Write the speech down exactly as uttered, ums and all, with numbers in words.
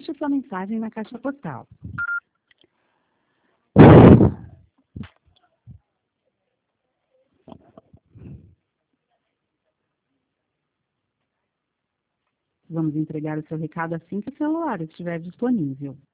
Deixe sua mensagem na caixa postal. Vamos entregar o seu recado assim que o celular estiver disponível.